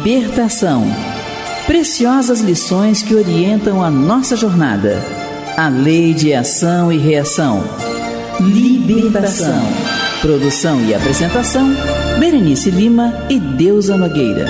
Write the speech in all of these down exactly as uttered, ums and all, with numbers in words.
Libertação. Preciosas lições que orientam a nossa jornada. A lei de ação e reação. Libertação. Produção e apresentação, Berenice Lima e Deusa Nogueira.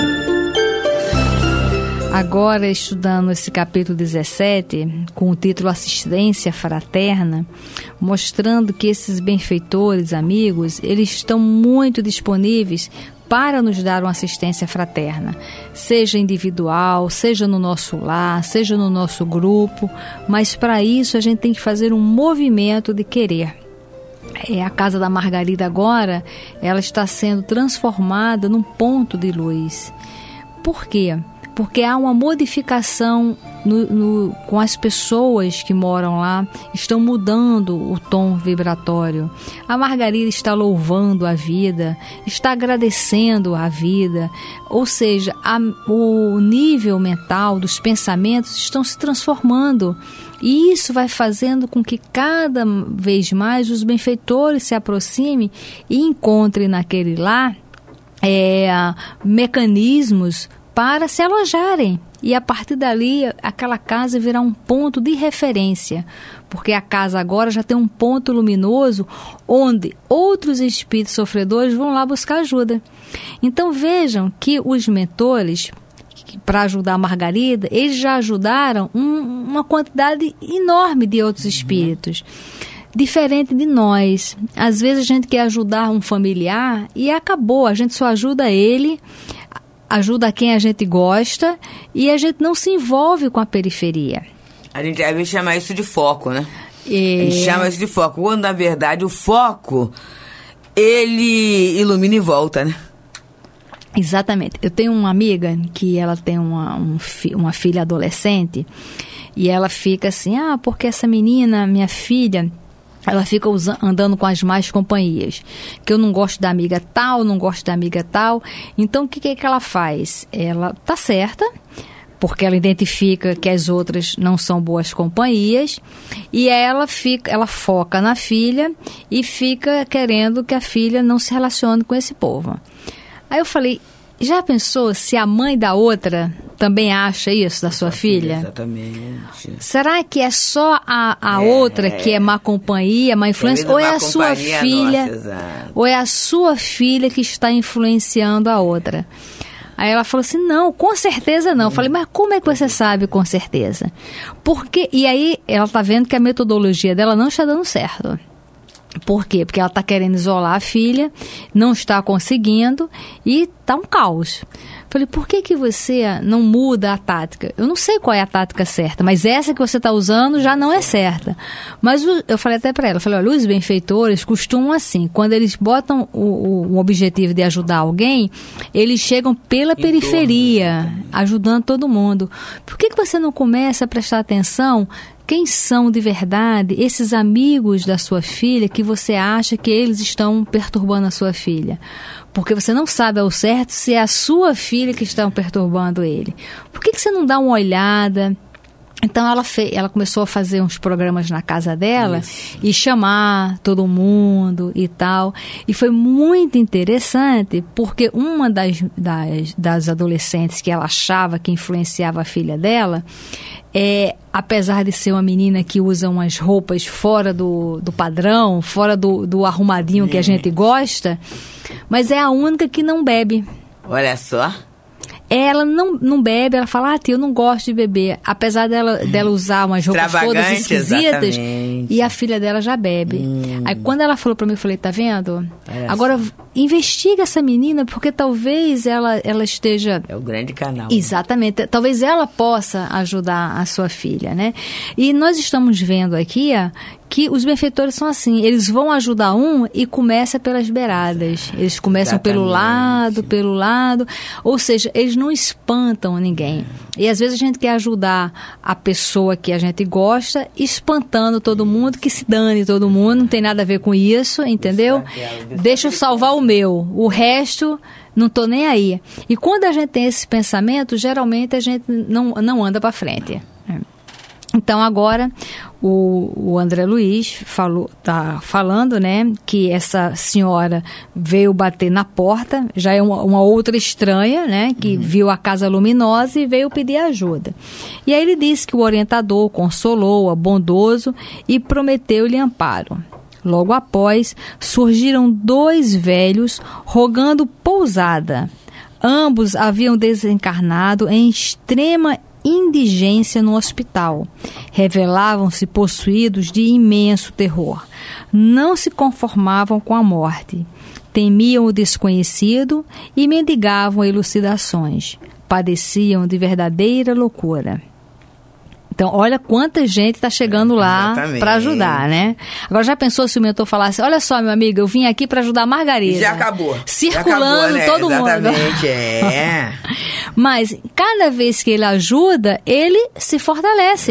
Agora, estudando esse capítulo dezessete, com o título Assistência Fraterna, mostrando que esses benfeitores, amigos, eles estão muito disponíveis para nos dar uma assistência fraterna, seja individual, seja no nosso lar, seja no nosso grupo, mas para isso a gente tem que fazer um movimento de querer. É, a Casa da Margarida agora, ela está sendo transformada num ponto de luz. Por quê? Porque há uma modificação no, no, com as pessoas que moram lá, estão mudando o tom vibratório. A Margarida está louvando a vida, está agradecendo a vida, ou seja, a, o nível mental dos pensamentos estão se transformando. E isso vai fazendo com que cada vez mais os benfeitores se aproximem e encontrem naquele lar é, mecanismos para se alojarem. E a partir dali, aquela casa virá um ponto de referência, porque a casa agora já tem um ponto luminoso onde outros espíritos sofredores vão lá buscar ajuda. Então vejam que os mentores, para ajudar a Margarida, eles já ajudaram um, uma quantidade enorme de outros espíritos. Diferente de nós. Às vezes a gente quer ajudar um familiar e acabou, a gente só ajuda ele, ajuda quem a gente gosta e a gente não se envolve com a periferia. A gente às vezes chama isso de foco, né? É... A gente chama isso de foco, quando na verdade o foco, ele ilumina e volta, né? Exatamente. Eu tenho uma amiga que ela tem uma, um fi, uma filha adolescente e ela fica assim, ah, porque essa menina, minha filha, ela fica usando, andando com as más companhias, que eu não gosto da amiga tal, não gosto da amiga tal. Então, o que, que, é que ela faz? Ela tá certa, porque ela identifica que as outras não são boas companhias, e ela, fica, ela foca na filha e fica querendo que a filha não se relacione com esse povo. Aí eu falei, já pensou se a mãe da outra também acha isso da sua filha? Exatamente. Será que é só a, a é, outra que é má companhia, má influência? Ou é a sua filha? Nossa, ou é a sua filha que está influenciando a outra? Aí ela falou assim, não, com certeza não. Eu falei, mas como é que você sabe com certeza? Porque, e aí ela está vendo que a metodologia dela não está dando certo. Por quê? Porque ela está querendo isolar a filha, não está conseguindo e está um caos. Falei, por que, que você não muda a tática? Eu não sei qual é a tática certa, mas essa que você está usando já não é certa. Mas o, eu falei até para ela, falei, olha, os benfeitores costumam assim, quando eles botam o, o, o objetivo de ajudar alguém, eles chegam pela em periferia, torno, ajudando todo mundo. Por que, que você não começa a prestar atenção quem são de verdade esses amigos da sua filha que você acha que eles estão perturbando a sua filha? Porque você não sabe ao certo se é a sua filha que está perturbando ele. Por que, que você não dá uma olhada? Então ela, fez, ela começou a fazer uns programas na casa dela Isso. e chamar todo mundo e tal. E foi muito interessante porque uma das, das, das adolescentes que ela achava que influenciava a filha dela, é, apesar de ser uma menina que usa umas roupas fora do, do padrão, fora do, do arrumadinho hum. que a gente gosta, mas é a única que não bebe. Olha só. Ela não, não bebe, ela fala, ah, tia, eu não gosto de beber. Apesar dela, dela usar umas roupas todas esquisitas, exatamente. E a filha dela já bebe. Hum. Aí quando ela falou pra mim, eu falei, tá vendo? Parece. Agora, investiga essa menina, porque talvez ela, ela esteja... É o grande canal. Exatamente. Né? Talvez ela possa ajudar a sua filha, né? E nós estamos vendo aqui, ó, que os benfeitores são assim, eles vão ajudar um e começa pelas beiradas. Eles começam Exatamente. pelo lado, pelo lado, ou seja, eles não espantam ninguém. E às vezes a gente quer ajudar a pessoa que a gente gosta, espantando todo mundo, que se dane todo mundo, não tem nada a ver com isso, entendeu? Deixa eu salvar o meu, o resto... Não estou nem aí. E quando a gente tem esse pensamento, geralmente a gente não, não anda para frente. Então, agora, o, o André Luiz falou, tá falando, né, que essa senhora veio bater na porta, já é uma, uma outra estranha, né, que uhum. viu a casa luminosa e veio pedir ajuda. E aí ele disse que o orientador consolou-a, bondoso, e prometeu-lhe amparo. Logo após, surgiram dois velhos rogando pousada. Ambos haviam desencarnado em extrema indigência no hospital. Revelavam-se possuídos de imenso terror. Não se conformavam com a morte. Temiam o desconhecido e mendigavam elucidações. Padeciam de verdadeira loucura. Então, olha quanta gente está chegando lá para ajudar, né? Agora, já pensou se o mentor falasse, olha só, meu amigo, eu vim aqui para ajudar a Margarida. Já acabou. Circulando já acabou, né? todo Exatamente, mundo. é. Mas, cada vez que ele ajuda, ele se fortalece.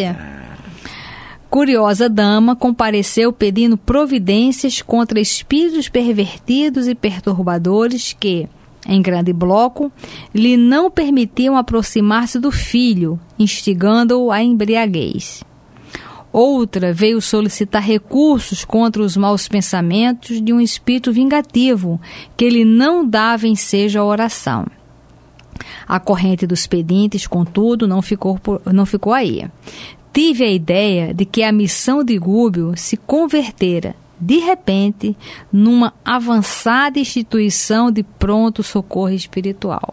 Curiosa dama compareceu pedindo providências contra espíritos pervertidos e perturbadores que, em grande bloco, lhe não permitiam aproximar-se do filho, instigando-o à embriaguez. Outra veio solicitar recursos contra os maus pensamentos de um espírito vingativo, que lhe não dava ensejo à oração. A corrente dos pedintes, contudo, não ficou, por, não ficou aí. Tive a ideia de que a missão de Gúbio se convertera, de repente, numa avançada instituição de pronto-socorro espiritual.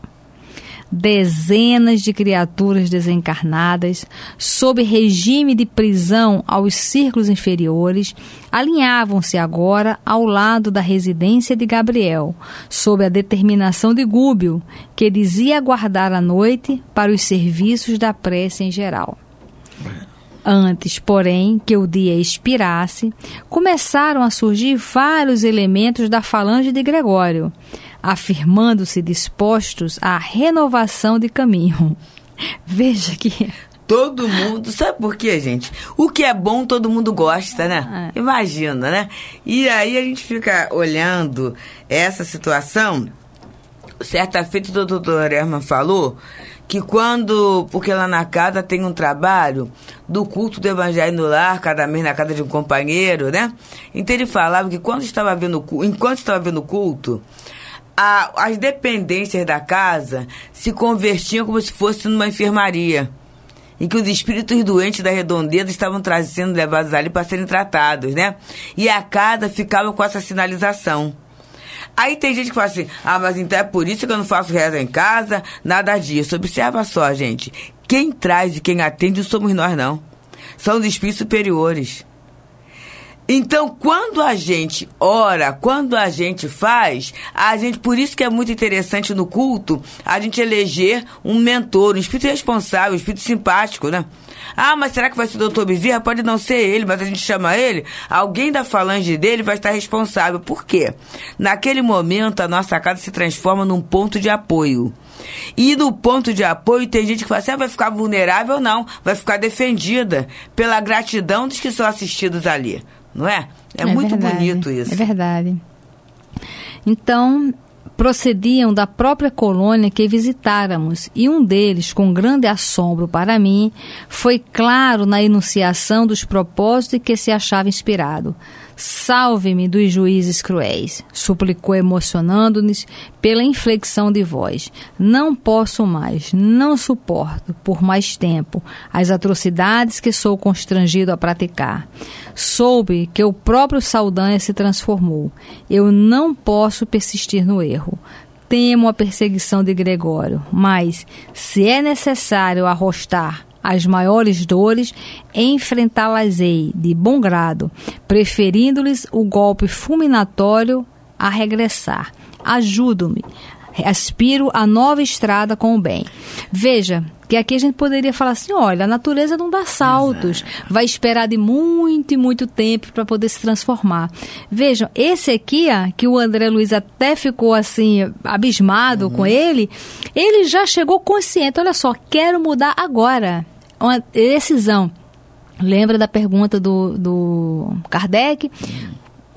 Dezenas de criaturas desencarnadas, sob regime de prisão aos círculos inferiores, alinhavam-se agora ao lado da residência de Gabriel, sob a determinação de Gúbio, que dizia aguardar a noite para os serviços da prece em geral. Antes, porém, que o dia expirasse, começaram a surgir vários elementos da falange de Gregório, afirmando-se dispostos à renovação de caminho. Veja que... Todo mundo... Sabe por quê, gente? O que é bom, todo mundo gosta, né? É. Imagina, né? E aí a gente fica olhando essa situação. Certa feita, o doutor Herman falou que quando, porque lá na casa tem um trabalho do culto do Evangelho no lar, cada mês na casa de um companheiro, né? Então ele falava que quando estava vendo, enquanto estava vendo o culto, a, as dependências da casa se convertiam como se fosse numa enfermaria, em que os espíritos doentes da redondeza estavam tra- sendo levados ali para serem tratados, né? E a casa ficava com essa sinalização. Aí tem gente que fala assim, ah, mas então é por isso que eu não faço reza em casa, nada disso. Observa só, gente, quem traz e quem atende não somos nós, não. São os espíritos superiores. Então, quando a gente ora, quando a gente faz, a gente, por isso que é muito interessante no culto, a gente eleger um mentor, um espírito responsável, um espírito simpático, né? Ah, mas será que vai ser o doutor Bezerra? Pode não ser ele, mas a gente chama ele, alguém da falange dele vai estar responsável. Por quê? Naquele momento, a nossa casa se transforma num ponto de apoio. E no ponto de apoio tem gente que fala assim, ah, vai ficar vulnerável? Não, vai ficar defendida pela gratidão dos que são assistidos ali. Não é? É, é muito verdade, bonito isso. É verdade. Então, procediam da própria colônia que visitáramos, e um deles, com grande assombro para mim, foi claro na enunciação dos propósitos que se achava inspirado. Salve-me dos juízes cruéis, suplicou emocionando-nos pela inflexão de voz. Não posso mais, não suporto, por mais tempo, as atrocidades que sou constrangido a praticar. Soube que o próprio Saldanha se transformou. Eu não posso persistir no erro. Temo a perseguição de Gregório, mas, se é necessário arrostar as maiores dores, enfrentá-las-ei de bom grado, preferindo-lhes o golpe fulminatório a regressar. Ajudo-me, aspiro a nova estrada com o bem. Veja que aqui a gente poderia falar assim, olha, a natureza não dá saltos, exato, vai esperar de muito e muito tempo para poder se transformar. Vejam, esse aqui, ó, que o André Luiz até ficou assim, abismado uhum. com ele, ele já chegou consciente, olha só, quero mudar agora. Uma decisão. Lembra da pergunta do, do Kardec?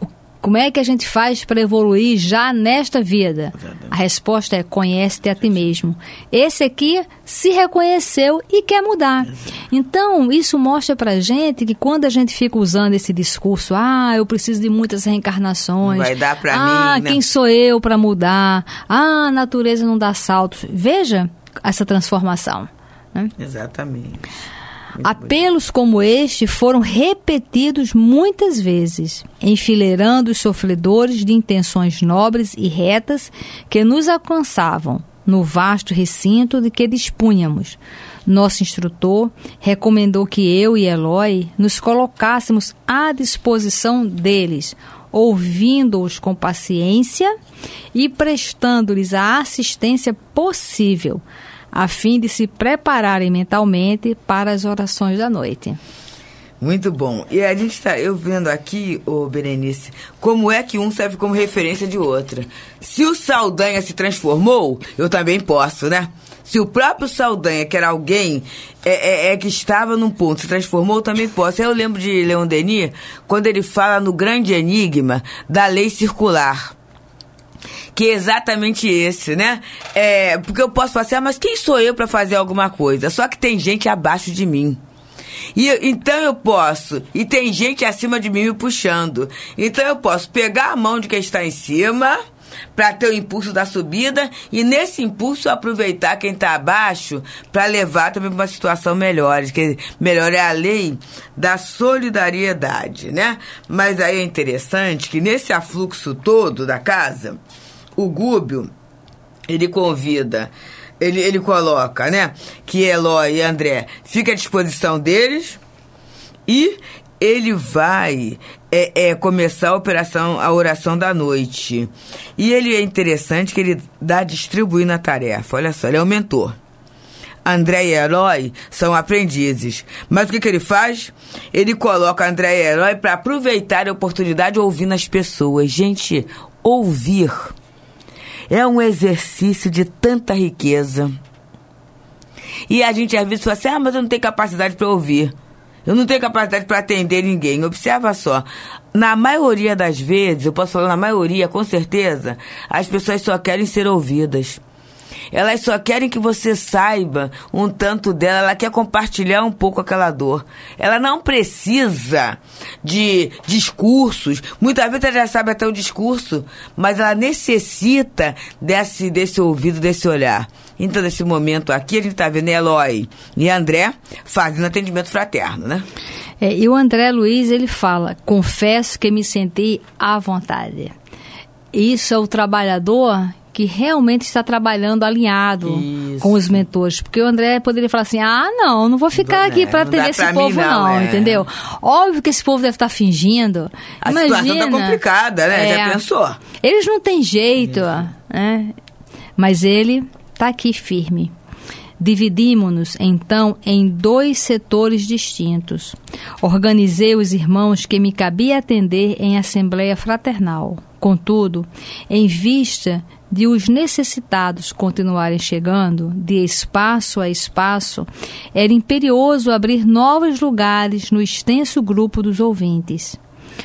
Como é que a gente faz para evoluir já nesta vida? A resposta é: conhece-te a ti mesmo. Esse aqui se reconheceu e quer mudar. Então, isso mostra pra gente que quando a gente fica usando esse discurso, ah, eu preciso de muitas reencarnações. Vai dar pra ah, mim, né? Quem sou eu para mudar? Ah, a natureza não dá saltos. Veja essa transformação. Né? Exatamente. Muito Apelos como este foram repetidos muitas vezes, enfileirando os sofredores de intenções nobres e retas que nos alcançavam no vasto recinto de que dispunhamos. Nosso instrutor recomendou que eu e Eloy nos colocássemos à disposição deles, ouvindo-os com paciência e prestando-lhes a assistência possível, a fim de se prepararem mentalmente para as orações da noite. Muito bom. E a gente está, eu vendo aqui, ô Berenice, como é que um serve como referência de outra. Se o Saldanha se transformou, eu também posso, né? Se o próprio Saldanha, que era alguém é, é, é que estava num ponto, se transformou, eu também posso. Eu lembro de Leon Denis, quando ele fala no grande enigma da lei circular. Que é exatamente esse, né? É, porque eu posso falar assim, ah, mas quem sou eu para fazer alguma coisa? Só que tem gente abaixo de mim. E, então eu posso, e tem gente acima de mim me puxando. Então eu posso pegar a mão de quem está em cima para ter o impulso da subida e nesse impulso aproveitar quem está abaixo para levar também para uma situação melhor. Que melhor é a lei da solidariedade, né? Mas aí é interessante que nesse afluxo todo da casa, o Gúbio, ele convida, ele, ele coloca, né, que Eloy e André fica à disposição deles e ele vai é, é, começar a operação, a oração da noite. E ele é interessante que ele dá distribuindo a tarefa. Olha só, ele é o mentor. André e Eloy são aprendizes. Mas o que, que ele faz? Ele coloca André e Eloy para aproveitar a oportunidade ouvindo as pessoas. Gente, ouvir é um exercício de tanta riqueza. E a gente às vezes fala assim, ah, mas eu não tenho capacidade para ouvir. Eu não tenho capacidade para atender ninguém. Observa só. Na maioria das vezes, eu posso falar na maioria, com certeza, as pessoas só querem ser ouvidas. Elas só querem que você saiba um tanto dela, ela quer compartilhar um pouco aquela dor. Ela não precisa de discursos, muitas vezes ela já sabe até o discurso, mas ela necessita desse, desse ouvido, desse olhar. Então, nesse momento aqui, a gente está vendo Eloy e André fazendo atendimento fraterno, né? É, e o André Luiz, ele fala, confesso que me senti à vontade. Isso é o trabalhador que realmente está trabalhando alinhado Isso. com os mentores. Porque o André poderia falar assim, ah, não, não vou ficar não, aqui para atender esse povo, mim, não, não é. entendeu? Óbvio que esse povo deve estar fingindo. A Imagina, situação está complicada, né? É, já pensou? Eles não têm jeito, né? Mas ele está aqui firme. Dividimos-nos, então, em dois setores distintos. Organizei os irmãos que me cabia atender em assembleia fraternal. Contudo, em vista de os necessitados continuarem chegando, de espaço a espaço, era imperioso abrir novos lugares no extenso grupo dos ouvintes.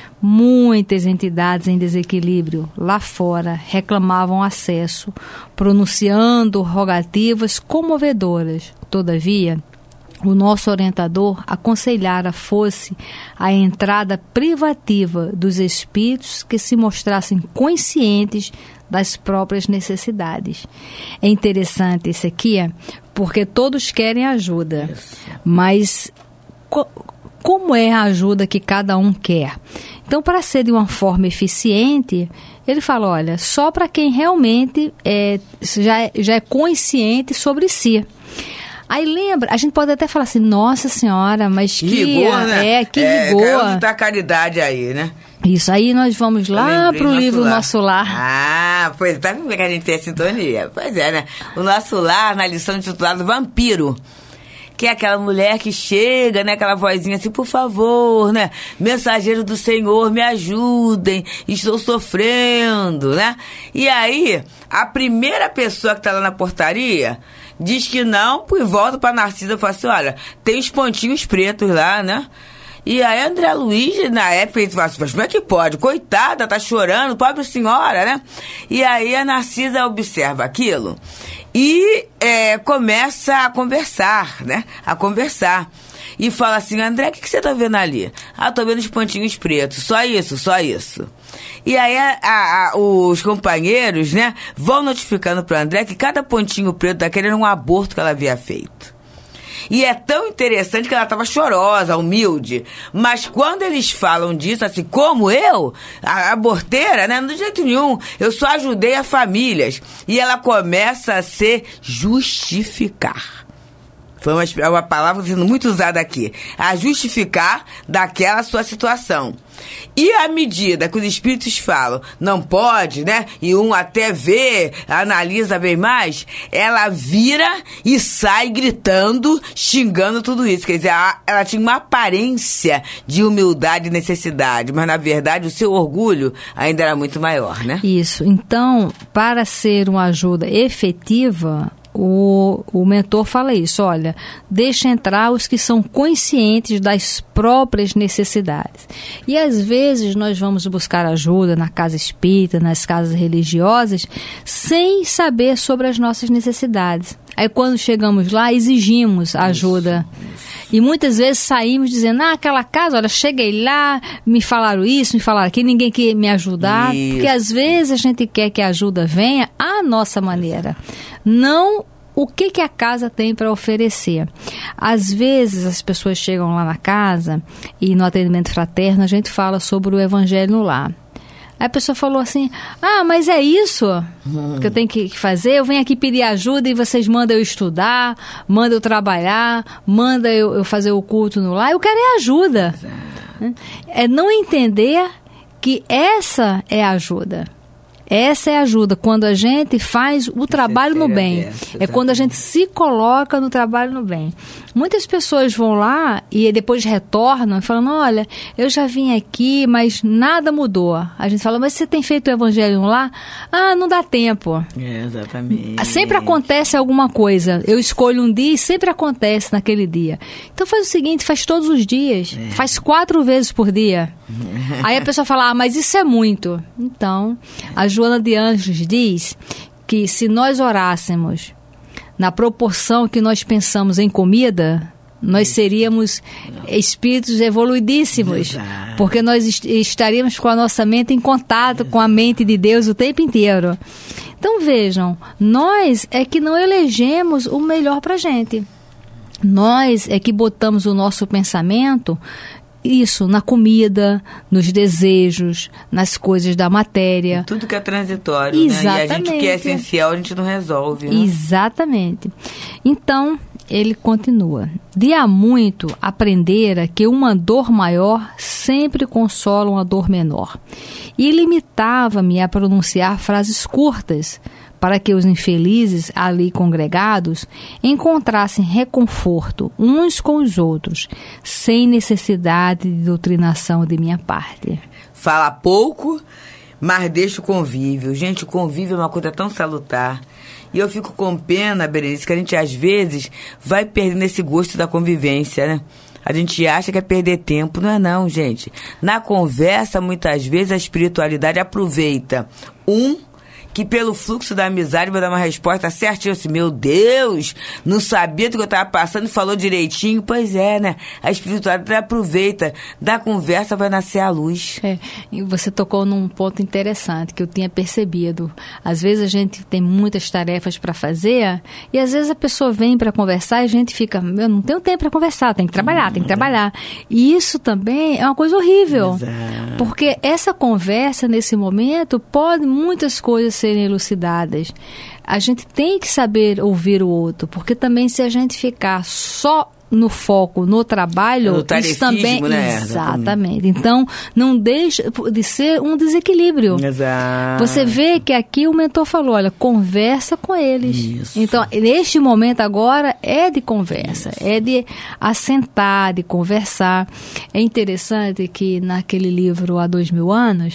Muitas entidades em desequilíbrio lá fora reclamavam acesso, pronunciando rogativas comovedoras. Todavia, o nosso orientador aconselhara fosse a entrada privativa dos espíritos que se mostrassem conscientes das próprias necessidades. É interessante isso aqui, porque todos querem ajuda, mas co- como é a ajuda que cada um quer? Então, para ser de uma forma eficiente, ele fala, olha, só para quem realmente é, já, é, já é consciente sobre si. Aí lembra, a gente pode até falar assim, nossa senhora, mas que... Ligou, né? É, que ligou. É, caiu da caridade aí, né? Isso, aí nós vamos lá pro livro Nosso Lar. Ah, pois tá vendo que a gente tem a sintonia? Pois é, né? O Nosso Lar, na lição intitulada Vampiro. Que é aquela mulher que chega, né? Aquela vozinha assim, por favor, né? Mensageiro do Senhor, me ajudem, estou sofrendo, né? E aí, a primeira pessoa que tá lá na portaria diz que não, e volta pra Narcisa e fala assim, olha, tem os pontinhos pretos lá, né? E aí André Luiz, na época, ele falou assim, mas como é que pode? Coitada, tá chorando, pobre senhora, né? E aí a Narcisa observa aquilo e é, começa a conversar, né? A conversar. E fala assim, André, o que, que você tá vendo ali? Ah, tô vendo os pontinhos pretos, só isso, só isso. E aí a, a, a, os companheiros, né, vão notificando pro André que cada pontinho preto daquele era um aborto que ela havia feito. E é tão interessante que ela estava chorosa, humilde. Mas quando eles falam disso, assim, como eu, a aborteira, né? De jeito nenhum. Eu só ajudei a famílias. E ela começa a se justificar. Foi uma, uma palavra sendo muito usada aqui. A justificar daquela sua situação. E à medida que os espíritos falam, não pode, né? E um até vê, analisa bem mais, ela vira e sai gritando, xingando tudo isso. Quer dizer, ela, ela tinha uma aparência de humildade e necessidade, mas na verdade o seu orgulho ainda era muito maior, né? Isso. Então, para ser uma ajuda efetiva, O, o mentor fala isso, olha, deixa entrar os que são conscientes das próprias necessidades. E às vezes nós vamos buscar ajuda na casa espírita, nas casas religiosas, sem saber sobre as nossas necessidades. Aí quando chegamos lá, exigimos ajuda. Isso, isso. E muitas vezes saímos dizendo, ah, aquela casa, olha, cheguei lá, me falaram isso, me falaram aquilo, ninguém quer me ajudar. Isso. Porque às vezes a gente quer que a ajuda venha à nossa maneira. Não o que, que a casa tem para oferecer. Às vezes as pessoas chegam lá na casa e no atendimento fraterno a gente fala sobre o Evangelho no Lar. Aí a pessoa falou assim, ah, mas é isso hum. que eu tenho que fazer? Eu venho aqui pedir ajuda e vocês mandam eu estudar, mandam eu trabalhar, mandam eu, eu fazer o culto no lar. Eu quero é ajuda. Exato. É não entender que essa é a ajuda. Essa é a ajuda, quando a gente faz o trabalho no bem. É quando a gente se coloca no trabalho no bem. Muitas pessoas vão lá e depois retornam falando, olha, eu já vim aqui, mas nada mudou. A gente fala, mas você tem feito o Evangelho lá? Ah, não dá tempo. É, exatamente. Sempre acontece alguma coisa. Eu escolho um dia e sempre acontece naquele dia. Então faz o seguinte, faz todos os dias. É. Faz quatro vezes por dia. Aí a pessoa fala, ah, mas isso é muito. Então, a Joana de Ângeles diz que se nós orássemos na proporção que nós pensamos em comida, nós seríamos espíritos evoluidíssimos. Exato. Porque nós est- estaríamos com a nossa mente em contato com a mente de Deus o tempo inteiro. Então vejam, nós é que não elegemos o melhor para a gente. Nós é que botamos o nosso pensamento isso, na comida, nos desejos, nas coisas da matéria. Tudo que é transitório, exatamente, né? E a gente que é essencial, a gente não resolve, né? Exatamente. Então, ele continua. De há muito aprendera que uma dor maior sempre consola uma dor menor. E limitava-me a pronunciar frases curtas, para que os infelizes ali congregados encontrassem reconforto uns com os outros, sem necessidade de doutrinação de minha parte. Fala pouco, mas deixa o convívio. Gente, o convívio é uma coisa tão salutar. E eu fico com pena, Berenice, que a gente às vezes vai perdendo esse gosto da convivência, né? A gente acha que é perder tempo. Não é não, gente. Na conversa, muitas vezes, a espiritualidade aproveita um que pelo fluxo da amizade vai dar uma resposta certinha, assim, meu Deus, não sabia do que eu estava passando e falou direitinho. Pois é, né? A espiritualidade aproveita, da conversa vai nascer a luz. É, e você tocou num ponto interessante que eu tinha percebido. Às vezes a gente tem muitas tarefas para fazer e às vezes a pessoa vem para conversar e a gente fica, eu não tenho tempo para conversar, tem que trabalhar, hum, tem que trabalhar. E isso também é uma coisa horrível. Exato. Porque essa conversa, nesse momento, pode muitas coisas serem elucidadas. A gente tem que saber ouvir o outro, porque também se a gente ficar só no foco, no trabalho, no isso também... Né? Exatamente. Então, não deixa de ser um desequilíbrio. Exato. Você vê que aqui o mentor falou, olha, conversa com eles. Isso. Então, neste momento agora é de conversa, isso. É de assentar, de conversar. É interessante que naquele livro Há Dois Mil Anos,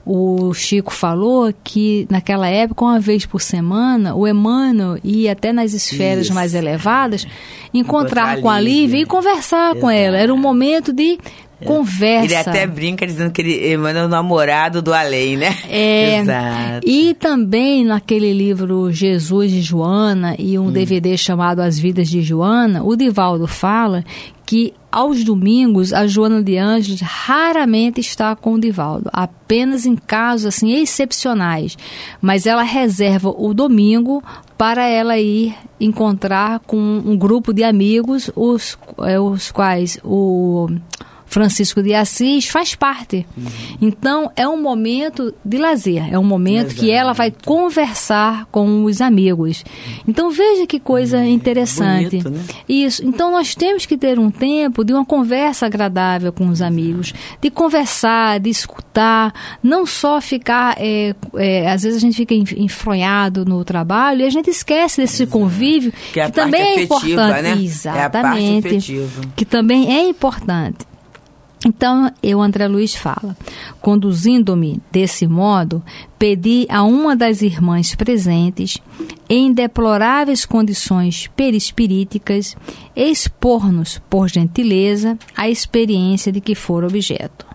o Chico falou que naquela época, uma vez por semana, o Emmanuel ia até nas esferas isso. mais elevadas encontrar com a ali e veio conversar Exato. com ela. Era um momento de conversa. Ele até brinca dizendo que ele é o namorado do além, né? É. Exato. E também naquele livro Jesus e Joana e um hum. D V D chamado As Vidas de Joana, o Divaldo fala que aos domingos a Joana de Ângeles raramente está com o Divaldo, apenas em casos assim excepcionais, mas ela reserva o domingo para ela ir encontrar com um grupo de amigos, os, os quais o Francisco de Assis faz parte. Uhum. Então, é um momento de lazer, é um momento Exato. que ela vai conversar com os amigos. Então, veja que coisa é, interessante. Bonito, né? Isso. Então, nós temos que ter um tempo de uma conversa agradável com os amigos, de conversar, de escutar, não só ficar, é, é, às vezes a gente fica enfronhado no trabalho e a gente esquece desse Exato. convívio, que, é que também é importante. Né? Exatamente. É a parte efetiva. Que também é importante. Então, eu, André Luiz, fala, conduzindo-me desse modo, pedi a uma das irmãs presentes, em deploráveis condições perispiríticas, expor-nos, por gentileza, a experiência de que for objeto.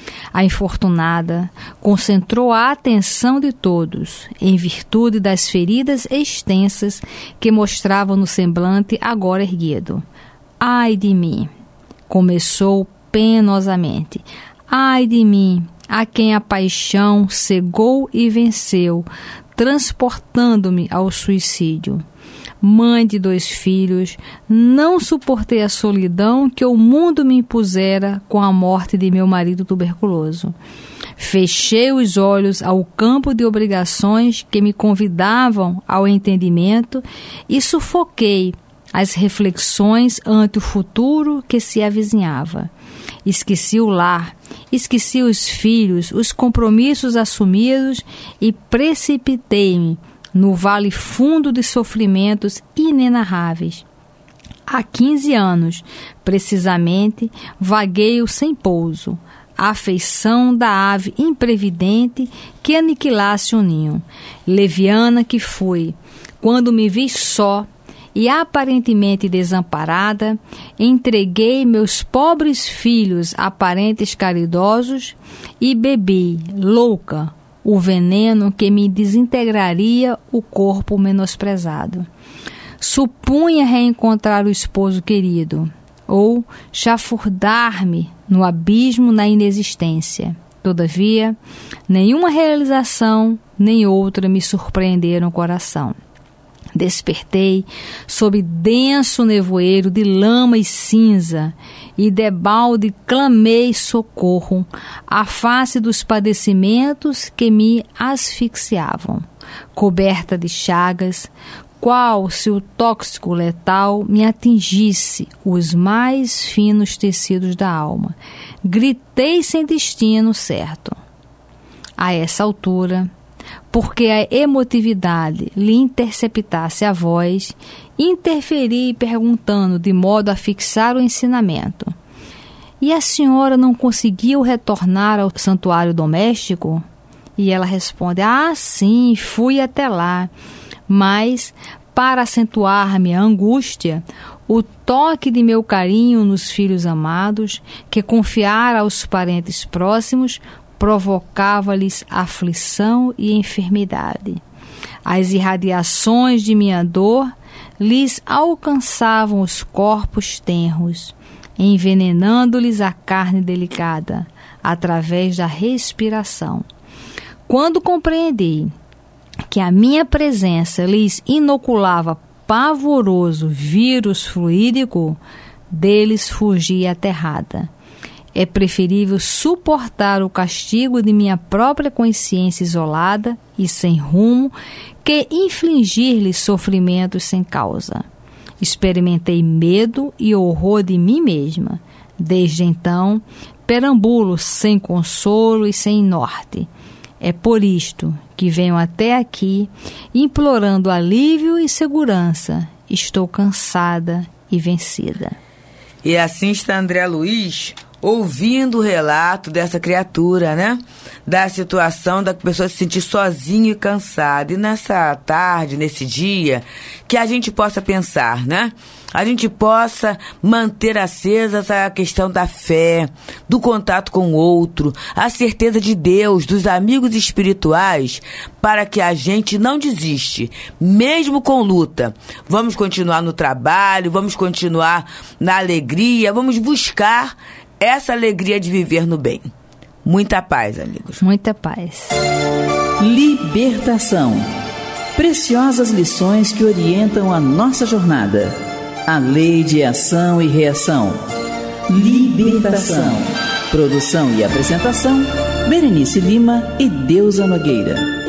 A infortunada concentrou a atenção de todos, em virtude das feridas extensas que mostravam no semblante agora erguido. Ai de mim! Começou penosamente. Ai de mim, a quem a paixão cegou e venceu, transportando-me ao suicídio. Mãe de dois filhos, não suportei a solidão que o mundo me impusera com a morte de meu marido tuberculoso. Fechei os olhos ao campo de obrigações que me convidavam ao entendimento e sufoquei as reflexões ante o futuro que se avizinhava. Esqueci o lar, esqueci os filhos, os compromissos assumidos e precipitei-me no vale fundo de sofrimentos inenarráveis. Há quinze anos, precisamente, vagueio sem pouso, a afeição da ave imprevidente que aniquilasse o ninho. Leviana que fui, quando me vi só, e aparentemente desamparada, entreguei meus pobres filhos a parentes caridosos e bebi, louca, o veneno que me desintegraria o corpo menosprezado. Supunha reencontrar o esposo querido, ou chafurdar-me no abismo na inexistência. Todavia, nenhuma realização nem outra me surpreenderam o coração. Despertei sob denso nevoeiro de lama e cinza e debalde clamei socorro à face dos padecimentos que me asfixiavam. Coberta de chagas, qual se o tóxico letal me atingisse os mais finos tecidos da alma. Gritei sem destino certo. A essa altura, porque a emotividade lhe interceptasse a voz, interferi perguntando de modo a fixar o ensinamento. E a senhora não conseguiu retornar ao santuário doméstico? E ela responde, ah, sim, fui até lá. Mas, para acentuar minha angústia, o toque de meu carinho nos filhos amados, que confiara aos parentes próximos, provocava-lhes aflição e enfermidade. As irradiações de minha dor lhes alcançavam os corpos tenros, envenenando-lhes a carne delicada, através da respiração. Quando compreendi que a minha presença lhes inoculava pavoroso vírus fluídico, deles fugi aterrada. É preferível suportar o castigo de minha própria consciência isolada e sem rumo que infligir-lhes sofrimentos sem causa. Experimentei medo e horror de mim mesma. Desde então, perambulo sem consolo e sem norte. É por isto que venho até aqui, implorando alívio e segurança. Estou cansada e vencida. E assim está André Luiz ouvindo o relato dessa criatura, né? Da situação da pessoa se sentir sozinha e cansada. E nessa tarde, nesse dia, que a gente possa pensar, né? A gente possa manter acesa essa questão da fé, do contato com o outro, a certeza de Deus, dos amigos espirituais, para que a gente não desiste, mesmo com luta. Vamos continuar no trabalho, vamos continuar na alegria, vamos buscar essa alegria de viver no bem. Muita paz, amigos. Muita paz. Libertação. Preciosas lições que orientam a nossa jornada. A lei de ação e reação. Libertação. Produção e apresentação, Berenice Lima e Deusa Nogueira.